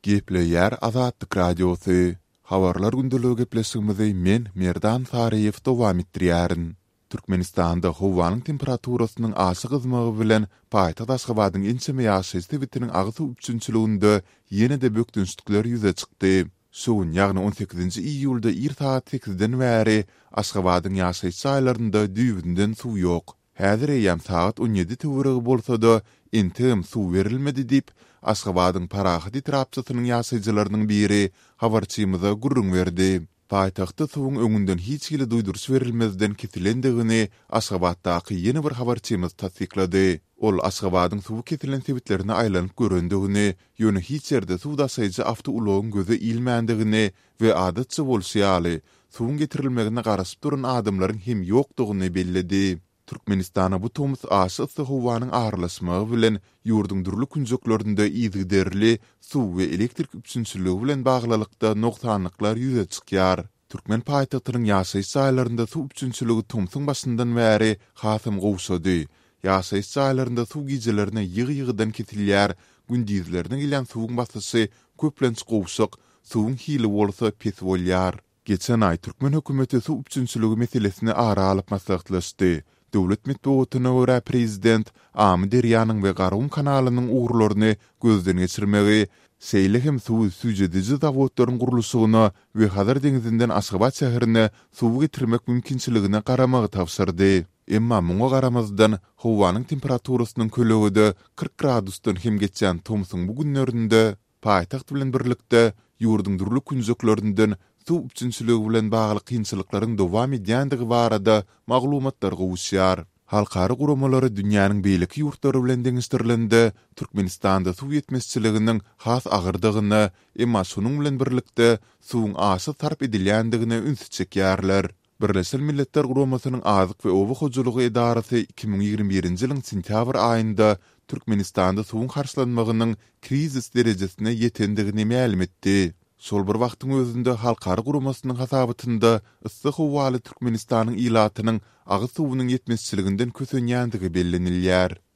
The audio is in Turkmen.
Gepleyer Azatlyk Radiosu. Habarlar gündülügi gepleşigimizi men Merdan Sariyev dowam etdirýärin. Türkmenistanda howanyň temperaturasynyň aşy gyzmagy bilen paýtagy Aşgabatyň ençeme ýaşaýsy bitiniň agyty üçünçülüginde ýene-de bökdünçlikler ýüze çykdy. Şuň ýagny 18 iýulda ir saat 8-den bäri Aşgabatyň ýaşaýsy aýlarynda düýbünden suw ýok. Häzir ýam saat 17 töweregi bolsa-da entim suw berilmedi diýip Aşgabatyň Parahat itrapçysynyň ýaşaýjylarynyň biri habarçymyza gurrun berdi. Paýtagtda suwuň öňünden hiç hili duýdurys berilmezden kesilendigini Aşgabatdaky ýene bir habarçymyz tasdiklady. Ol Aşgabatyň suw kesilen sebitlerini aýlanyp görendigini, ýöne hiç ýerde suw daşaýjy awtoulogyň göze ilmändigini we adatçy bolşýaly suwun getirilmegine garaşyp duran adamlaryň hem ýokdugyny bellidi. Türkmenistana bu tomuz aşy howanyň ağırlaşmagy bilen ýurduň durly künjeklerinde ýygyderli suw we elektrik üçünçüligi bilen baglylykda noksanlyklar ýüze çykýar. Türkmen paýtagtynyň ýaşaýyş saýlarynda suw üçünçüligi tomsuň başyndan bäri hasym gowşady. Ýaşaýyş saýlarynda suw gijelerine ýygy-ýygydan kesilýär, gündizlerine gelen suwuň basysy köplenç gowşak, suwuň hili bolsa pes bolýar. Geçen ay Türkmen hökümeti suw üçünçüligi meselesini ara alyp maslahatlaşdy. Döwlet metbuatyna görä prezident Amy Derýanyň we Garun kanalynyň uğurlaryny gözden geçirmegi, seýle hem suw süýjediji zawodlaryň gurulşygyna we Hazar deňizinden Aşgabat şäherine suw getirmek mümkinçiligine garamagy tapşyrdy. Emma muňa garamazdan howanyň temperaturasynyň kölegi 40 gradusdan hem geçen tomsuň bu günlerinde paýtagt bilen birlikde ýurduň durly künjeklerinden suw üçünçüligi bilen bagly kynçylyklaryň dowam edýändigi barada maglumatlar gowşýar. Halkary guramalary dünýäniň beýleki ýurtlary bilen deňişdirilende Türkmenistanda suw ýetmezçiliginiň has agyrdygyny, emma şonuň bilen birlikde suwuň aşy tarp edilýändigine üns çekýärler. Birleşen Milletler Guramasynyň Azyk we Owa hojulugy edarasy 2021-nji ýylyň sentýabr aýynda Türkmenistanda suwuň harçlanmagynyň krizis derejesine ýetendigini ma'lum etdi. Sol bir wagtyň özünde halkary guramasynyň hasabynda ıssyk howaly Türkmenistanyň ilatynyň agy suwunyň ýetmezçiliginden kösenýändigi bellenilýär.